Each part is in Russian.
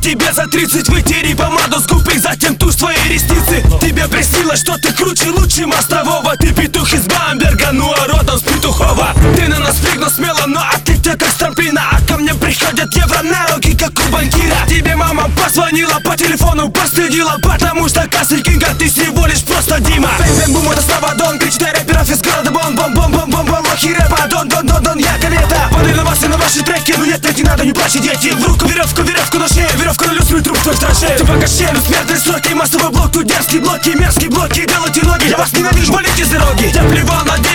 тебе за 30, вытери помаду с губ и затем тушь твои ресницы. Тебе приснилось, что ты круче, лучше мостового. Ты петух из Бамберга, ну а родом с Петухова. Ты на нас прыгнул смело, но отлетел как с трамплина. А ко мне приходят евро на руки, как у банкира. Тебе мама позвонила по телефону, постыдила, потому что Кассель Кинга, ты всего лишь просто Дима. Бэм-бэм-бум, это снова Дон, кричит на рэперов из города бом-бом-бом-бом-бом-бом. Лохи рэпа, Дон, я комета. Подаю на вас и на ваши треки, ну нет, не надо, не плачьте, дети. В руку веревку на шею, веревку на люстру и труп в твоих траншеях. Типа кошелю, смертные сроки, массовый блок, тут дерзкие блоки, мерзкие блоки, делайте ноги. Я вас ненавижу, валите с дороги. Я плевал на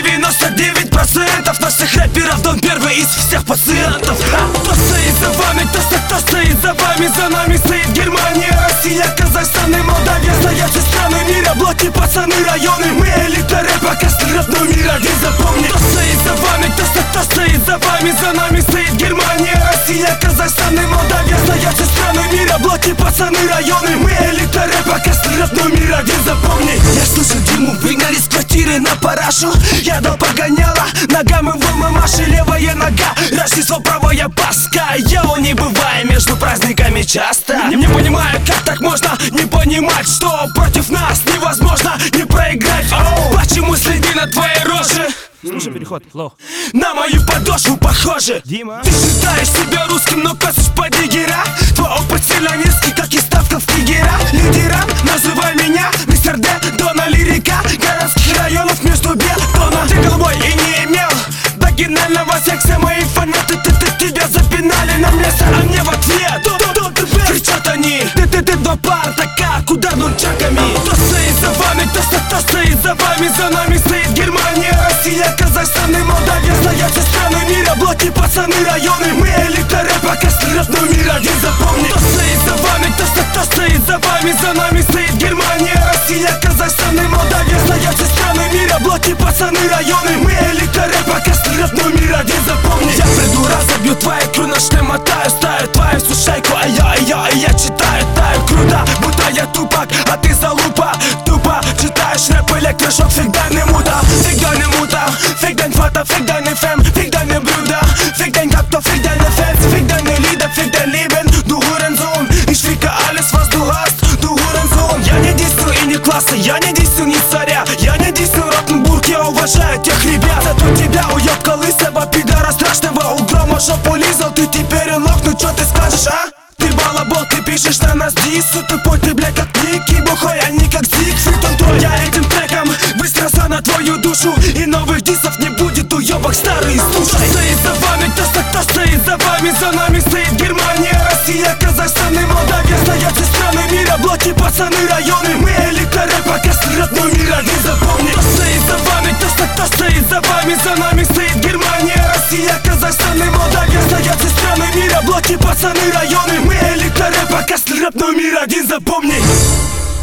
99% наших рэперов, Дон первый из всех пациентов. Кто стоит за вами, кто стоит за вами, за нами стоит Германия, Россия, Казахстан и Молдавия. Стоят все страны мира, блоки, пацаны, районы. Мы элита рэпа, Кассель рэп номер один, запомни. Кто стоит за вами, кто стоит за вами, за нами стоит Германия, Россия, Казахстан и Молдавия. Стоят все страны мира, блоки, пацаны, районы. Мы элита рэпа, Кассель рэп номер один, запомни. Я слышу, Диму выгнали с квартиры на парашу. Я дал погоняла, ногами в мамаши, левая нога. Рождество, правая Пасха, йоу, не бывая между праздниками часто. Не понимаю, как так можно не понимать, что против нас невозможно не проиграть. Почему следы на твоей роже? Слушай, переход, флоу. На мою подошву похоже. Дима. Ты считаешь себя русским, но косишь по диггера. Твой опыт сильно низкий, как и ставка в Тигера. Лидером называй меня мистер Д, Дона лирика городских районов между бетона. Ты голубой и не имел вагинального секса. Мои фанаты, тебя запинали на мясо, а мне в ответ кричат они. Ты два партака, куда нунчаками. Кто стоит за вами, кто стоит за вами, за нами стоит Германия, Россия, Казахстан и Молдавия. Стоят все страны мира, блоки, пацаны, районы. Мы элита рэпа, Кассель рэп номер один, запомни. Кто стоит за вами, кто стоит за вами, за нами стоит Германия, Россия, Казахстан и Молдавия. Стоят все страны мира, блоки, пацаны, районы. Мы элита рэпа, Кассель рэп номер один, запомни. Я приду, разобью твои круночные, мотаю, ставлю твою сушайку, а я читаю, таю круто, будто я тупак, а ты залупа. Тупо читаешь рэп, электрошок, фиг дай не мута, фиг дай не мута, фиг дай фото, фиг дай не фем, фиг дай не блюдо, фиг дай как-то, фиг дай не фест, фиг дай не лидер, фиг дай либен, du Hurensohn. Ich ficke alles, was du hast, du Hurensohn. Я не дисну и не класса, я не дисну ни царя, я не дисну Ротенбург, я уважаю тех ребят. Зато тебя уёбка лысого пидора страшного, у грома жопу лизал, ты теперь лох, ну чё ты скажешь, а? Ты балабол, ты пишешь на нас диссу, тупой ты, бля, как Ники, бухой, а не как Зигфрид, он твой. Я этим треком выстрелся на твою душу, и новых диссов не будет, уёбок старый, слушай. Кто стоит за вами, кто стоит за вами, за нами стоит Германия, Россия, Казахстан и Молдавия. Стоят все страны мира, блоки, пацаны, районы. Мы элита рэпа, Кассель рэп номер один, запомни. Кто стоит за вами, кто стоит за вами, за нами стоит Германия, Россия, Казахстан и Молдавия. Стоят все страны мира, блоки, пацаны, районы. Мы элита рэпа, Кассель рэп номер один, запомни.